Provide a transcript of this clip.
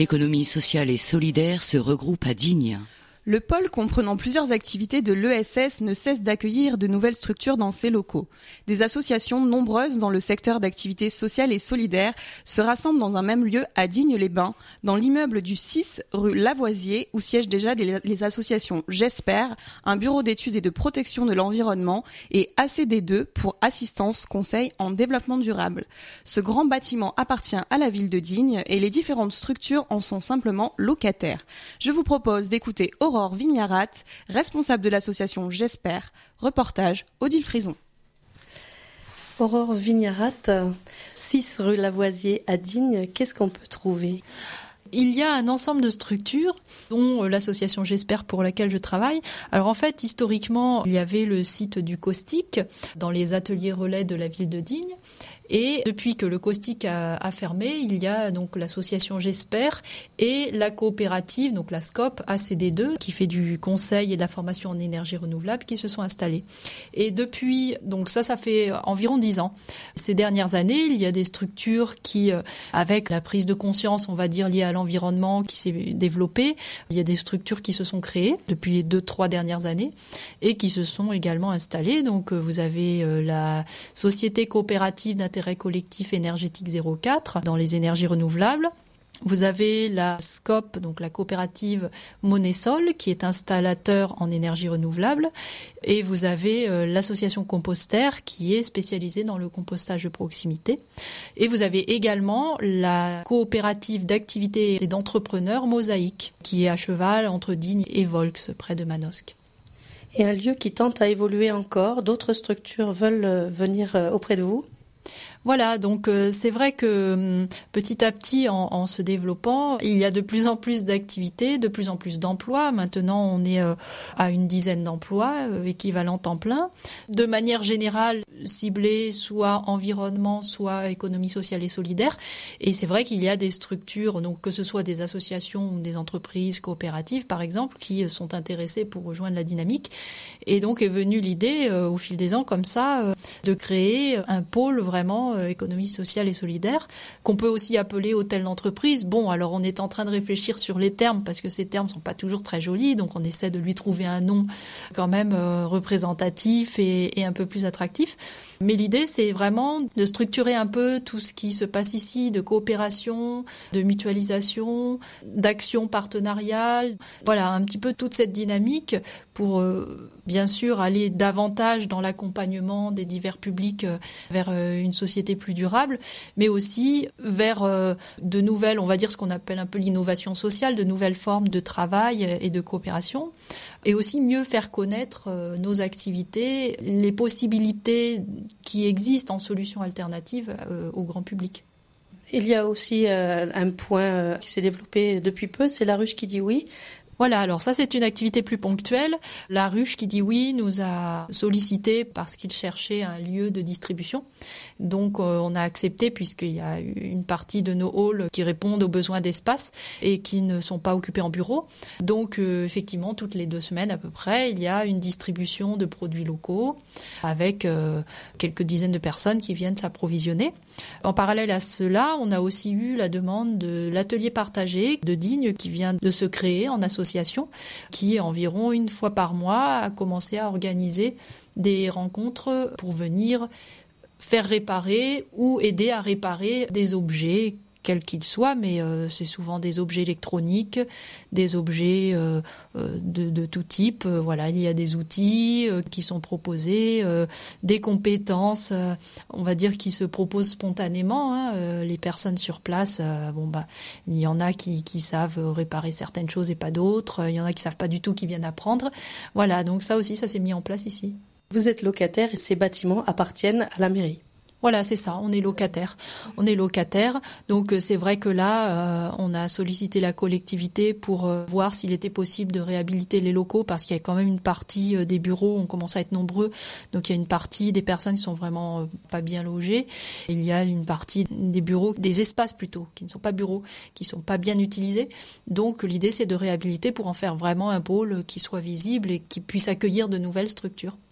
L'économie sociale et solidaire se regroupe à Digne. Le pôle comprenant plusieurs activités de l'ESS ne cesse d'accueillir de nouvelles structures dans ses locaux. Des associations nombreuses dans le secteur d'activités sociales et solidaires se rassemblent dans un même lieu à Digne-les-Bains, dans l'immeuble du 6 rue Lavoisier, où siègent déjà les associations J'espère, un bureau d'études et de protection de l'environnement, et ACD2 pour assistance conseil en développement durable. Ce grand bâtiment appartient à la ville de Digne et les différentes structures en sont simplement locataires. Je vous propose d'écouter Aurore Vignarat, responsable de l'association J'espère. Reportage Odile Frison. Aurore Vignarat, 6 rue Lavoisier à Digne, qu'est-ce qu'on peut trouver ? Il y a un ensemble de structures, dont l'association J'espère pour laquelle je travaille. Alors en fait, historiquement, il y avait le site du Caustique dans les ateliers relais de la ville de Digne. Et depuis que le Caustique a fermé, il y a donc l'association J'espère et la coopérative, donc la SCOP ACD2, qui fait du conseil et de la formation en énergie renouvelable, qui se sont installés. Et depuis, donc ça fait environ 10 ans. Ces dernières années, il y a des structures qui, avec la prise de conscience, on va dire, liée à l'environnement qui s'est développée, il y a des structures qui se sont créées depuis les 2-3 dernières années et qui se sont également installées. Donc vous avez la société coopérative d'intérêt collectif énergétique 04 dans les énergies renouvelables. Vous avez la SCOP, donc la coopérative Monesol, qui est installateur en énergie renouvelable. Et vous avez l'association Composter, qui est spécialisée dans le compostage de proximité. Et vous avez également la coopérative d'activités et d'entrepreneurs Mosaïque, qui est à cheval entre Digne et Volx, près de Manosque. Et un lieu qui tente à évoluer encore, d'autres structures veulent venir auprès de vous ? Voilà, donc c'est vrai que petit à petit, en se développant, il y a de plus en plus d'activités, de plus en plus d'emplois. Maintenant, on est à une dizaine d'emplois équivalents temps plein. De manière générale, ciblés soit environnement, soit économie sociale et solidaire. Et c'est vrai qu'il y a des structures, donc que ce soit des associations ou des entreprises coopératives, par exemple, qui sont intéressées pour rejoindre la dynamique. Et donc est venue l'idée, au fil des ans, comme ça, de créer un pôle vraiment économie sociale et solidaire, qu'on peut aussi appeler hôtel d'entreprise. Bon, alors on est en train de réfléchir sur les termes, parce que ces termes sont pas toujours très jolis, donc on essaie de lui trouver un nom quand même représentatif et un peu plus attractif. Mais l'idée, c'est vraiment de structurer un peu tout ce qui se passe ici, de coopération, de mutualisation, d'action partenariale. Voilà, un petit peu toute cette dynamique pour bien sûr aller davantage dans l'accompagnement des divers publics vers une société plus durable, mais aussi vers de nouvelles, on va dire ce qu'on appelle un peu l'innovation sociale, de nouvelles formes de travail et de coopération, et aussi mieux faire connaître nos activités, les possibilités qui existent en solutions alternatives au grand public. Il y a aussi un point qui s'est développé depuis peu, c'est la ruche qui dit oui. Voilà, alors ça c'est une activité plus ponctuelle. La ruche qui dit oui nous a sollicité parce qu'il cherchait un lieu de distribution. Donc on a accepté puisqu'il y a une partie de nos halls qui répondent aux besoins d'espace et qui ne sont pas occupés en bureau. Donc effectivement, toutes les 2 semaines à peu près, il y a une distribution de produits locaux avec quelques dizaines de personnes qui viennent s'approvisionner. En parallèle à cela, on a aussi eu la demande de l'atelier partagé de Digne qui vient de se créer en association, qui environ 1 fois par mois a commencé à organiser des rencontres pour venir faire réparer ou aider à réparer des objets quels qu'ils soient, mais c'est souvent des objets électroniques, des objets de tout type. Voilà, il y a des outils qui sont proposés, des compétences, on va dire, qui se proposent spontanément. Les personnes sur place, il y en a qui savent réparer certaines choses et pas d'autres. Il y en a qui savent pas du tout, qui viennent apprendre. Voilà, donc ça aussi, ça s'est mis en place ici. Vous êtes locataire et ces bâtiments appartiennent à la mairie. Voilà, c'est ça, on est locataire. Donc c'est vrai que là, on a sollicité la collectivité pour voir s'il était possible de réhabiliter les locaux, parce qu'il y a quand même une partie des bureaux, on commence à être nombreux, donc il y a une partie des personnes qui sont vraiment pas bien logées. Il y a une partie des bureaux, des espaces plutôt, qui ne sont pas bureaux, qui sont pas bien utilisés. Donc l'idée, c'est de réhabiliter pour en faire vraiment un pôle qui soit visible et qui puisse accueillir de nouvelles structures.